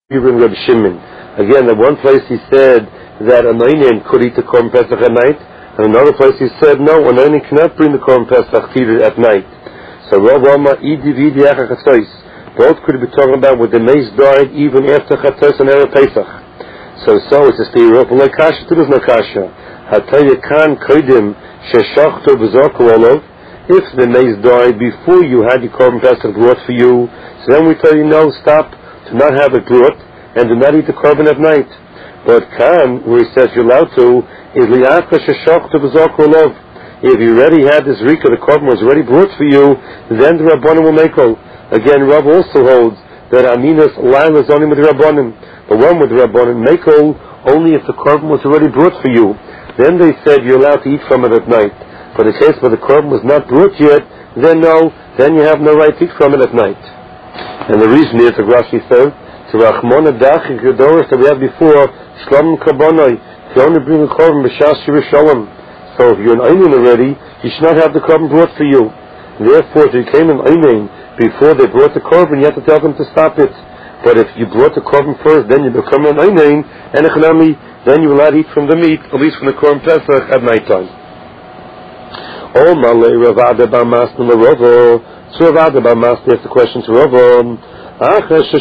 even Reb Shimon. Again, at one place he said that an Einin could eat the Korban Pesach at night, and another place he said no, an Einin cannot bring the Korban Pesach to eat it at night. So Rav Amar Idi Vidi Acha Chatzos, both could be talking about with the mace died even after Chatzos and Erev Pesach. So it's a stira of like kasha to no kasha. Hataya kan kodim sheshachto b'zoku olav. If the mace died before you had your Korban Pesach brought for you, so then we tell you no, stop. To not have it brought, and do not eat the korban at night. But kan, where he says you're allowed to, is li'aka sheshachtu b'zoku olav. If you already had this rika, the korban was already brought for you, then the rabbanim will make all. Again, Rav also holds that aminas laila is only with the rabbanim. The one with the rabbanim make all only if the korban was already brought for you. Then they said you're allowed to eat from it at night. For the case where the korban was not brought yet, then no, then you have no right to eat from it at night. And the reason is, the Rashi says, to Rachmona Dachi Gedoros that we had before, Shlom Kabonoi, if you only bring a korban b'shas Yerushalayim. So if you're an Einin already, you should not have the korban brought for you. Therefore, if you came an Einin before they brought the korban, you have to tell them to stop it. But if you brought the korban first, then you become an Einin, and Echanami, then you will not eat from the meat, at least from the korban Pesach at night time. O Malay Ravada Bamas Nularovo. So Rav Abbas asked the question to Rav. What's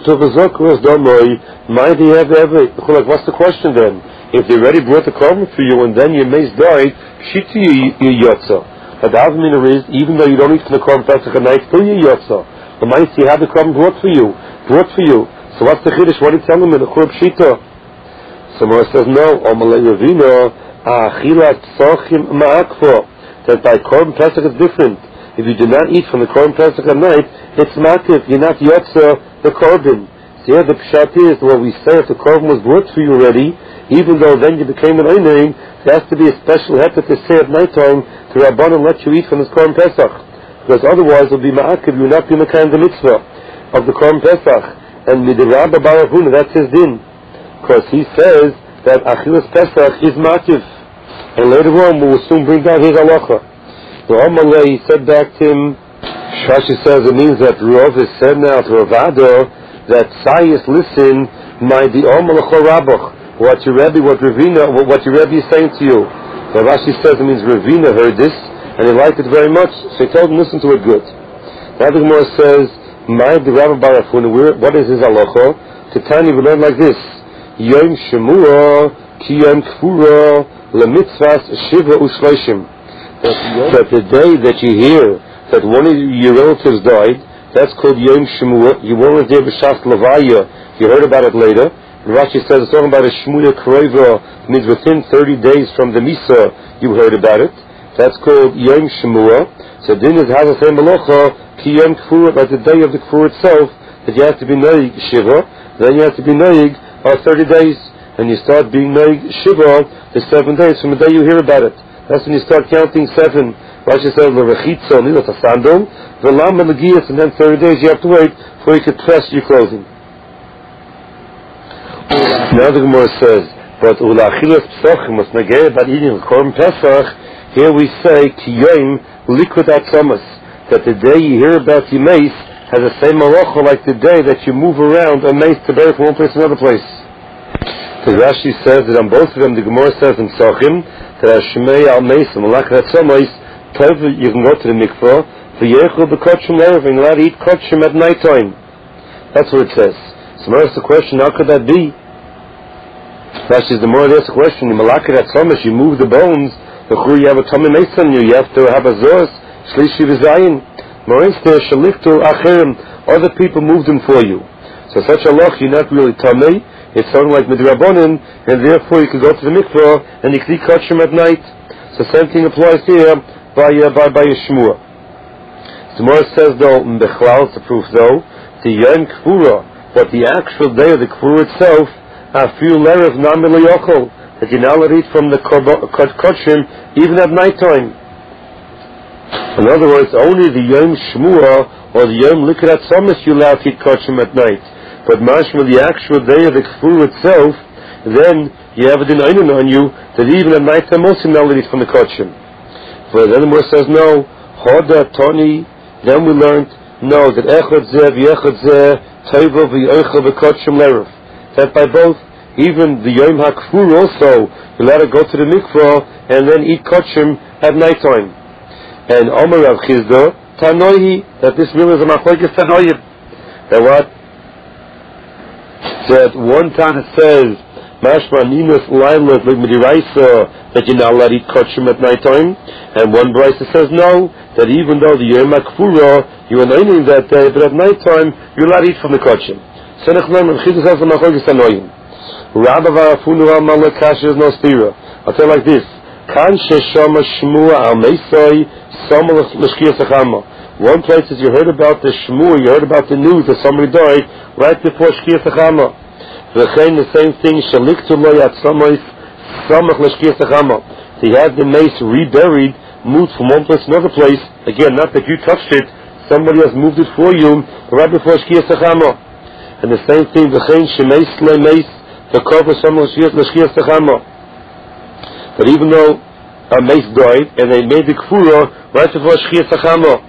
the question then? If they already brought the korban for you and then your mace died, shiti you yotza. But the Avmina is, even though you don't eat from the korban Pesach at night, still you yotza. The mace you have the korban brought for you. So what's the chiddush? What are you telling me? The korban shita. So Mara says no. Omalei Ravina achilat sochim ma'akfo. That by korban Pesach is different. If you do not eat from the korban Pesach at night, it's makiv. You're not yotza the korban. So here the pshat is what we say: if the korban was brought for you already, even though then you became an einin, there has to be a special heter to say at night time to Rabbanan let you eat from this korban Pesach, because otherwise it will be ma'akiv. You will not be mekayim the mitzvah of the korban Pesach. And midirabba barabuna, that's his din, because he says that achilas Pesach is makiv, and later on we will soon bring down his halacha. So Amalei said back to him, Shashi says it means that Rav has said now to Ravada that Sayis listen, my the Amalei Rabach, what your Rebbe is saying to you. So Rashi says it means Ravina heard this and he liked it very much, so he told him listen to it good. Now the Gemara says, my the Rabbi Barafun, what is his halacha? To Tani we learn like this: Yom Shemua ki Yom Kfura lemitzvas shiva u'shleishim. That the day that you hear that one of your relatives died, that's called Yom Shemua. You weren't there b'shas Levaya. You heard about it later. And Rashi says it's talking about a Shmuya Kreva, means within 30 days from the Misa you heard about it. That's called Yom Shemua. So din is Hazasei Malocha Ki Yom Kfur, like the day of the Kfur itself, that you have to be Noig Shiva, then you have to be Noig 30 days, and you start being Noig Shiva the 7 days from the day you hear about it. That's when you start counting 7. Rashi says l'rechitza nilot asandol v'lam l'giyas, and then 30 days you have to wait before you can press your clothing. Now the Gemara says, but ulachilas psochim was negei about eating a korban Pesach. Here we say kiyom liquid atzamas, that the day you hear about your mace has the same halacha like the day that you move around a mace to bury from one place to another place. So Rashi says that on both of them, the Gemara says in Psochim that Hashmei al Meis and Malachat Tzomais, you can go to the mikvah, v'yechel b'kotshim lerev, and you're allowed to eat kotshim at night time. That's what it says. So Gemara asks the question, how could that be? Rashi says the more asks the question, in Malachat Tzomais, you move the bones, you have a tummy mace on you have to have a zos, shlishi v'zayin. Morinster shaliktu acherim, other people move them for you. So such a loch, you're not really tummy. It's something like midrabanan, and therefore you can go to the mikvah and you can eat kosher at night. So same thing applies here by Yeshua. The Gemara says though, Bechlal is the proof though, the Yom Kfura, but the actual day of the Kfura itself, Afiu Lerev Nami L'Yochel, that you're not allowed to eat from the kosher even at night time. In other words, only the Yom Shmua or the Yom Likrat Samas you're allowed to eat kosher at night. But mashma, the actual day of the kfur itself, then you have a din on you that even at night time also not eat from the kachim. But then the Gemara says no. Hoda Tony. Then we learned No, that echad zeh v'echad zeh teva v'yoicha v'kotchem leruf. That by both, even the Yom HaKfur also, you let her go to the mikvah and then eat kotchem at night time. And Omer Rav Chizda, Tanoihi, that this really is a machlokes Tanoim. That what? That one time it says, Mashma Ninus Lailat Midiraisa, that you're not allowed to eat kotchem at night time. And one brisa says no, that even though the Yom HaKfura, you are not eating that day, but at night time, you're allowed to eat from the kotchem. So Nechlam Rav Chizda says, machlokes Tanoim. Rabba Varafunu Amalek Kasha is no stira. I'll tell you like this. Kan Sheshama Shmua Al Meisoi Sama L'Shkiyas Achama. One place is you heard about the Shmua, you heard about the news that somebody died right before Shkiyas Achama. V'chein the same thing, Shaliktu Lo Yat Samois Samach L'Shkiyas Achama. They had the mace reburied, moved from one place to another place. Again, not that you touched it, somebody else moved it for you right before Shkiyas Achama. And the same thing, V'chein Shemeis Le Meis the cover some l'shkiyas techama. But even though a mace died and they made the kfura right before shkiyas techama,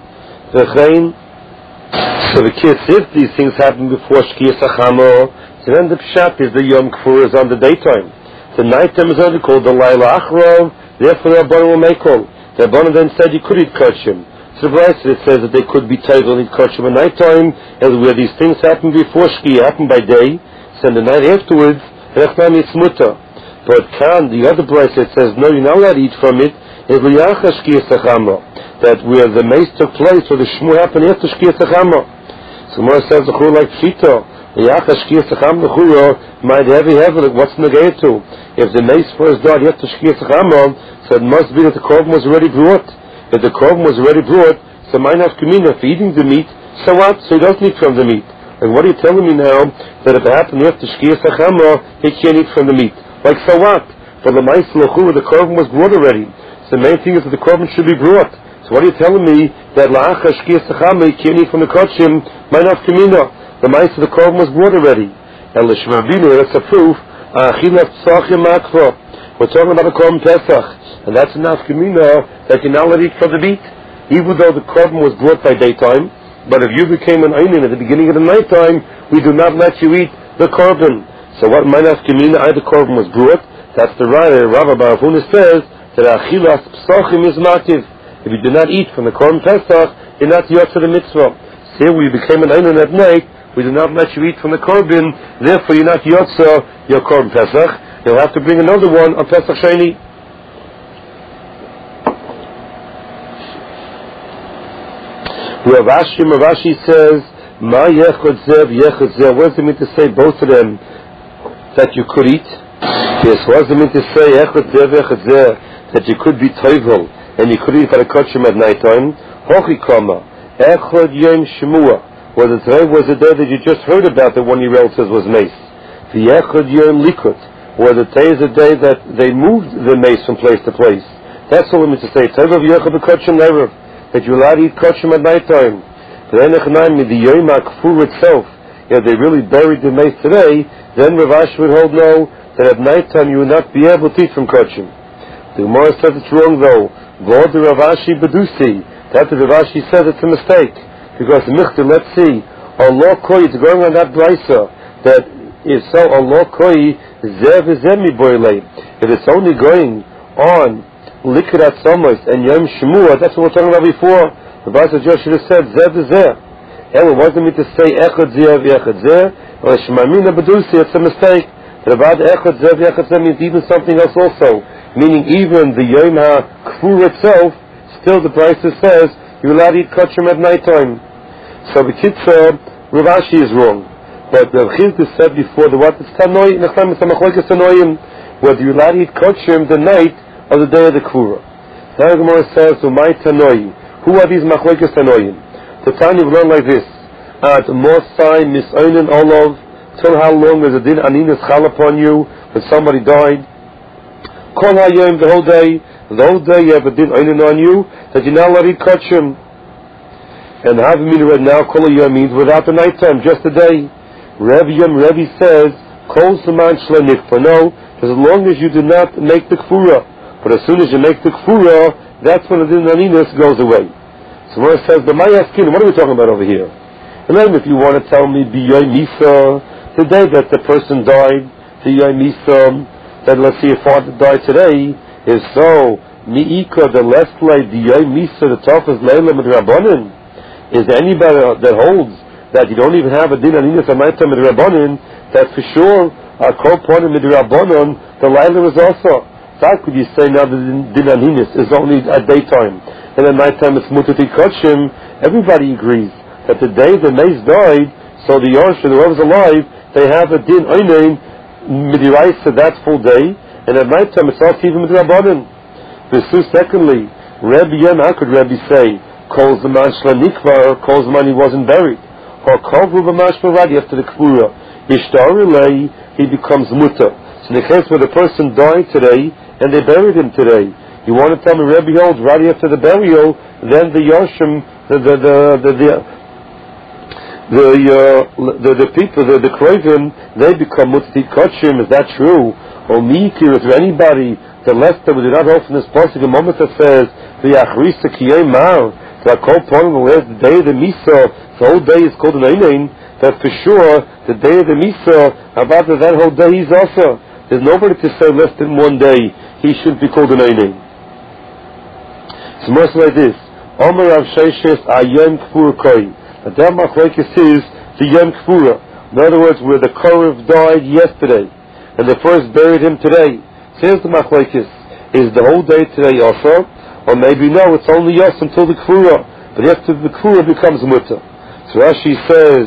so the kids, if these things happen before shkiyas techama, so then the pshat is the yom kfura is on the daytime. The nighttime is only called the laila achro. Therefore, the Rabbanan will make all. The Rabbanan then said you could eat koshem. So the Brisa it says that they could be table and eat koshem at nighttime, and where these things happen before shkiyah happen by day. And the night afterwards, it's mutter. But the other Brisa it says, no, you're not allowed to eat from it, is liyacha shkiyas techama. That where the mace took place, where the shmur happened after shkiyas techama. So Gemara says, the chur like pshita, liyacha shkiyas techama, the chur might heavy, like what's negay to? If the mace first died after shkiyas techama, so it must be that the korban was already brought. If the korban was already brought, so might have kamina for eating the meat, so what? So he doesn't eat from the meat. Like, what are you telling me now, that if it happened after Shkiyas Achama, he can't eat from the meat? Like, so what? For the Ma'is L'chu, the korban was brought already. So the main thing is that the korban should be brought. So what are you telling me, that La'acha Shkiyas Achama, he can't eat from the kotchim, Ma'inaf Kamina? The Ma'is of the korban was brought already. And L'shmabinu, that's a proof, Achilas Psachim Makva. We're talking about the korban Pesach. And that's enough Kamina, that you're not allowed to eat from the meat. Even though the korban was brought by daytime, but if you became an einin at the beginning of the nighttime, we do not let you eat the korban. So what minas kamina, the korban was brought? That's the writer, Rabbi Barafuna says, that achilas psachim is mativ. If you do not eat from the korban pesach, you're not yotzer the mitzvah. Say we became an einin at night, we do not let you eat from the korban, therefore you're not yotzer your korban pesach. You'll have to bring another one on Pesach Sheni. Rav Ashi says, Ma yechad zeh v'yechad zeh. What does it mean to say both of them that you could eat? Yes, what does it mean to say echad zeh v'yechad zeh, that you could be toivel and you could eat by the kotchim at night time? Hochi kama echad yom shemua. Well, the was the day that you just heard about that 1 year old says was mace. V'yechad yom likut. Well, the day is the day that they moved the mace from place to place. That's all it means to say. Toivel v'yechad b'kotchim le'erev. That you're allowed to eat koshem at night time. But then the Yom HaKfur itself, if they really buried the mace today, then Rav Ashi would hold no, that at night time you would not be able to eat from koshem. The Gemara says it's wrong though. V'od Rav Ashi bedusi. That the Rav Ashi says it's a mistake. Because Michta, let's see, Allah koi, it's going on that brisa, that is so Allah koi, zev zemi boile. If it's only going on Likrat Somos and Yom Shemua, that's what we're talking about before. The Brisa just should have said Zeh Zeh. And it wasn't me to say Echad Zeh V'Echad Zeh, or Shemamina Bedusi, it's a mistake. But about Echad Zeh V'Echad Zeh means even something else also. Meaning even the Yom HaKfur itself, still the Brisa says, you're allowed to eat kosher at night time. So the Kitzur, Rav Ashi is wrong. But the Chizda said before, the what is Tanoi, Nechlam is Samachloikes Tanoim, whether you're allowed to eat kosher the night of the day of the Kura. The Gemara says, "Umay Tanoi." Who are these machlokes Tanoim? The Tanya will learn like this: At Mosai Misoinen Olav, till how long is the din aninus chal upon you when somebody died? Kol hayom, the whole day you have a din ainin on you that you're not allowed to eat kosher. And having read now, kol hayom means without the nighttime, just the day. Revi says, kol saman shlenik. For no, as long as you do not make the kfura. But as soon as you make the kfura, that's when the din aninus goes away. So Gemara says, but my asking, what are we talking about over here? And then if you want to tell me B'yoy Misa, the day that the person died, B'yoy Misa, that let's see your father died today, is so, Mi'ika, the less like B'yoy Misa, the toughest Leila Midrabanan. Is there anybody that holds that you don't even have a din aninis at night time Midrabanan, that for sure, a co-point Midrabanan, the Leila is also. So how could you say now the din aninis is only at daytime, and at night time it's mutati kachim? Everybody agrees that the day the mace died, so the Yosh and whoever's alive, they have a din oinain midiraisa that full day, and at night time it's also even midrabanan. Secondly, Rabbi Yem, how could Rabbi say, calls the man shla calls the man he wasn't buried, or kavru b'mashma radi after the kvura, yishtarilei, he becomes muta. So in the case where the person died today, and they buried him today, you want to tell me Rabbi holds right after the burial, then the Yoshim, the people, the Krovim, they become Mutati Kachim. Is that true? Or Mikir, is there anybody that left that we did not open this passage? The moment that says, the Achrisa Kiyei Mar, that call upon where's the day of the Misa, the whole day is called an Einain, that for sure, the day of the Misa, about that whole day is also. There's nobody to say less than one day, he shouldn't be called an Einain. It's more like this. Omer Rav Sheshes Ayem Kfur Koi. The Del Machlekes is the Yom Kfura. In other words, where the Korev died yesterday, and they first buried him today. So here's the Machlekes. Is the whole day today also? Or maybe no, it's only yes until the Kfura. But after the Kfura becomes Mutter. So Rashi says,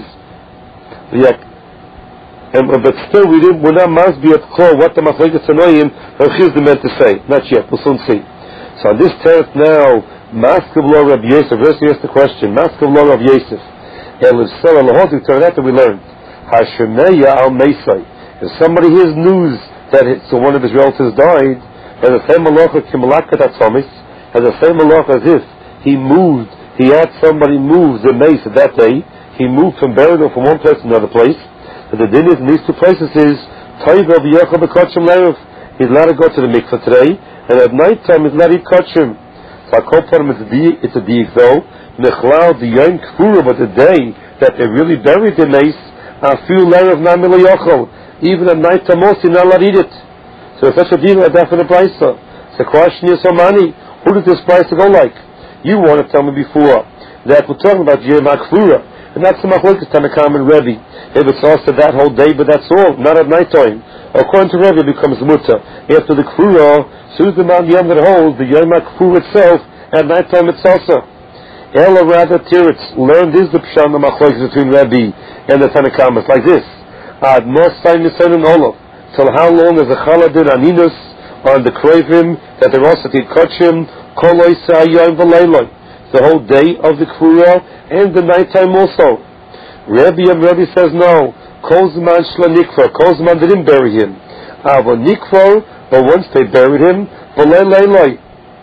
but still we're not must be at call what the Machlekes Anoyim Rav Chizda meant to say. Not yet, we'll soon see. So on this tenth now, Maskav Lo Rav Yosef, first he asked the question, Maskav Lo Rav Yosef, Eliv Sel Elohodu, turn out that we learned, Hashemeya Al Meisai, if somebody hears news that one of his relatives died, has the same malacha Kimalakat Atzomis, has the same malacha as if he had somebody move the mace that day, he moved from burial from one place to another place, but the din is in these two places is, Toiva V'Yechel B'Kotchem Lerev, he's allowed to go to the mikveh today, and at night time he's allowed to eat kachim. So I call upon him, it's a diik though. Nechlal the Yom Kfura, but the day that they really buried the mace, Afiu Lerev Namila Yochel, even at night time also you're not allowed to eat it. So it's such a deal, a definite price. So the question is, Somani, who did this price go like? You want to tell me before that we're talking about Yom Kfura, and that's the Machlokes Tanakam and Rebbe. If it's also that whole day, but that's all, not at night time. According to Rebbe, it becomes mutter. After the Kfura, soon as the man Yom that holds, the Yom Kfura itself, at night time it's also. Ella rather Tiritz learned this the Pshan the Machlokes between Rebbe and the Tanakam. It's like this. Ad Mosai Nisan and Olav. Till how long is the Chaladin Aninus on the Krovim that they're also to Kachim, Koloi Sa'ayim V'Leiloi. The whole day of the Kfura and the nighttime also. Rebbe says no. Kozman Shla Nikvar. Kozman didn't bury him. Ava Nikvar, but once they buried him, V'Leiloi.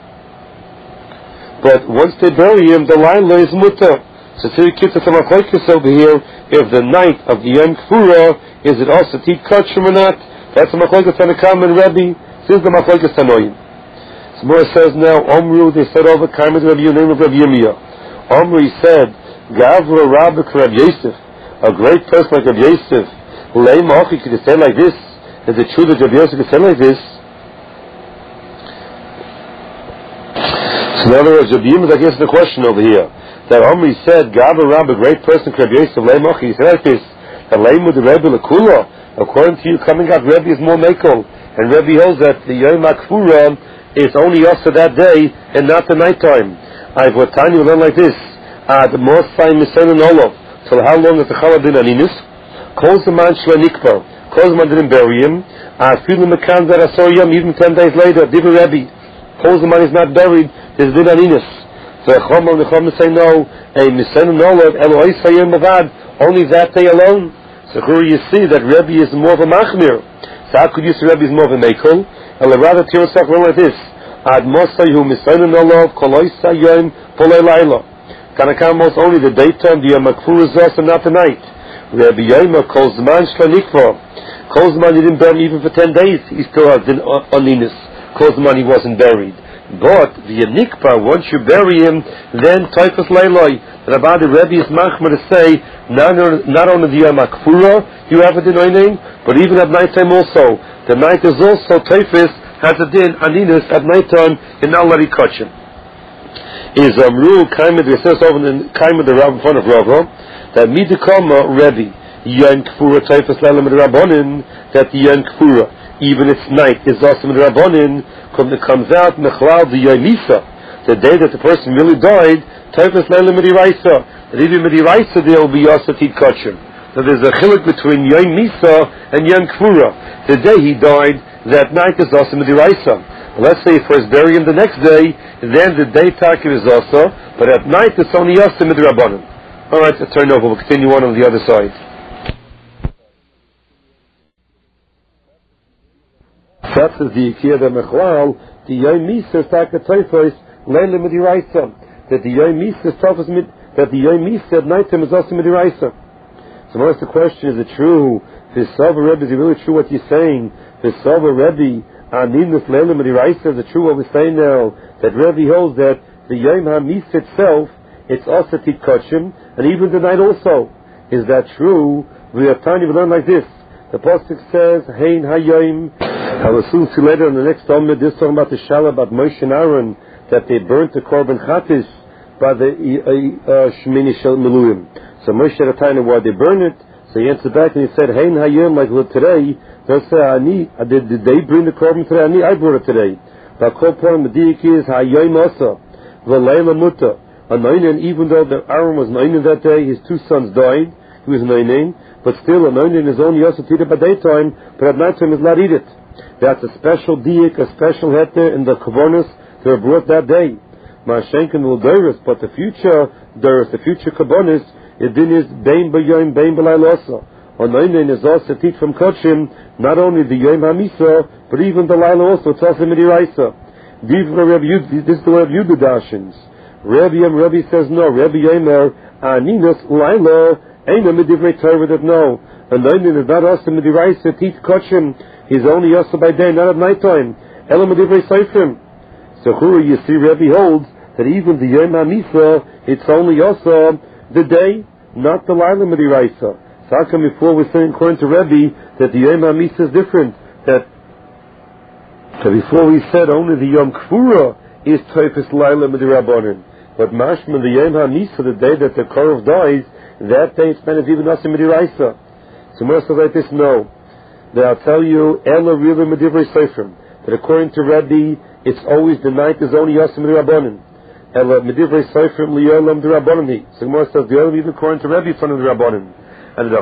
But once they bury him, the Laila is Mutter. So to keep the Machlokes over here, if the night of the Yom Kfura, is it also Tit Kachim or not? That's the Machlokes Tanakam and Rebbe. This is the Machlokes Tanoim. More says now, Omru, they said over Karmid Rabbi, name of Rabbi Yirmiyah. Omru, he said, Gavra Rabbik Rabbi Yosef, a great person like Rabbi Yosef, Lei Mochi, could say like this? Is it true that Rabbi Yosef could say like this? So in other words, Rabbi Yirmiyah, I guess the question over here, that Omru said, Gavra Rabbik, a great person like Rabbi Yosef, Lei Mochi, he said like this, that Lei Mud Rebbe Lekula, according to you, coming out, Rebbe is more Mekel, and Rebbe holds that the Yom Kfura it's only also that day and not the nighttime. I've what Tanya will learn like this. The most time Misen and Olav. So how long is the Chaladin Aninus? Calls the man Shla Nikbar. Calls the man didn't bury him. Filu Mekan that I saw him even 10 days later. Divi Rebbe. Calls the man is not buried. There's Din Aninus. So the Chom say no. A Misen and Olav Elohai Sayim Mavad. Only that day alone. So here you see that Rebbe is more of a Machmir. So how could you say Rebbe is more of a Mekel? And rather to yourself like this. Ad Mosayu Misayin Olav Koloisa Yom Polei Laila. Tanakam was only the daytime, the Yom Kfura is also not the night. Rabbi Yoma calls the man Shla Calls the man he didn't bury him even for 10 days. He still has been uninus. Calls the man he wasn't buried. But the Nikpa, once you bury him, then Taifas Leiloi. The Rebbe is machmer to say, not only the Yom HaKfura you have a din oining, but even at night time also. The night is also Taifas has a din aninus at night time in Alari Kachin. Is Amru Kaimid, it says over in Kaimid the Rav in front of Rava, that Midikama Rebbe, Yom Kfura Taifas Leilam Rabbanin, that the Yom Kfura, even its night, is also in Rabbanin, comes out Mechlal the Yom Misa, the day that the person really died, Taifas Leilam Mediraisa, that even Mediraisa there will be Yasatit Kachin. So there's a chiluk between Yom Misa and Yom Kfura. The day he died, that night is also Mediraisa. Let's say if first bury him the next day, then the day Taki is also, but at night it's only Yasa Midrabanan. Alright, let's turn over, we'll continue on the other side. That is the Ikea the Mechlal, the Yom Misa Taka Taifos, Leila Midiraisa. That the Yom Misa that the Yom Misa at night time is also Midiraisa. So what's the question, is it true? V'Sava Rebbe, is it really true what you're saying? V'Sava Rebbe, Aninus Leila Midiraisa, is it true what we're saying now? That Rebbe holds that the Yom HaMisa itself, it's also Titkachim, and even the night also. Is that true? We have time to learn like this. The Pasuk says, Hein HaYom. I will soon see later in the next Talmud, this talking about the Shalom about Moshe and Aaron, that they burnt the Korban Chatis by the Shemini Shel Miluim. So Moshe had a time why they burn it. So he answered back and he said, Hein Hayom, like today, they'll say, did they bring the Korban today? I brought it today. But Kol Porim Medik is Hayom Asa, V'Leila Muta. And even though Aaron was Nainin that day, his two sons died, he was Nainin, but still a Nainin is only also eaten by daytime, but at night time is not eat it. That's a special diik, a special heter in the Kavonis that were brought that day. Ma'ashenkin will Doris, but the future Doris, the future Kavonis, it then is Bein B'Yom, Bein B'Layla also. On Nainin is also teach from Kachim, not only the Yom HaMisa, but even the Laila also, it's also Midiraisa. This is the way of Yudu Dashins. Rabbi says no. Rabbi Yemer, Aninus Laila, Eina Midivrei Torah, that no. And Nainin is not also Midiraisa, teach Kachim. He's only also by day, not at night time. Ela Midivrei Seifrim. So Hura, you see, Rabbi holds that even the Yom HaMisa, it's only also the day, not the Laila Midiraisa. So how come before we're saying according to Rabbi that the Yom HaMisa is different? That before we said only the Yom Kfura is Taifas Laila Midirabanan. But Mashma, the Yom HaMisa, the day that the Korov dies, that day it's meant as even Nasa Midiraisa. So most of like this, no. That I'll tell you, Ela really Medivrei Seifrim, that according to Rabbi, it's always the night is only Yasa Midirabanan. Ela Medivrei Seifrim Liyolam Dirabanan. So Gemara says the only even according to Rabbi from the Rabbanan. And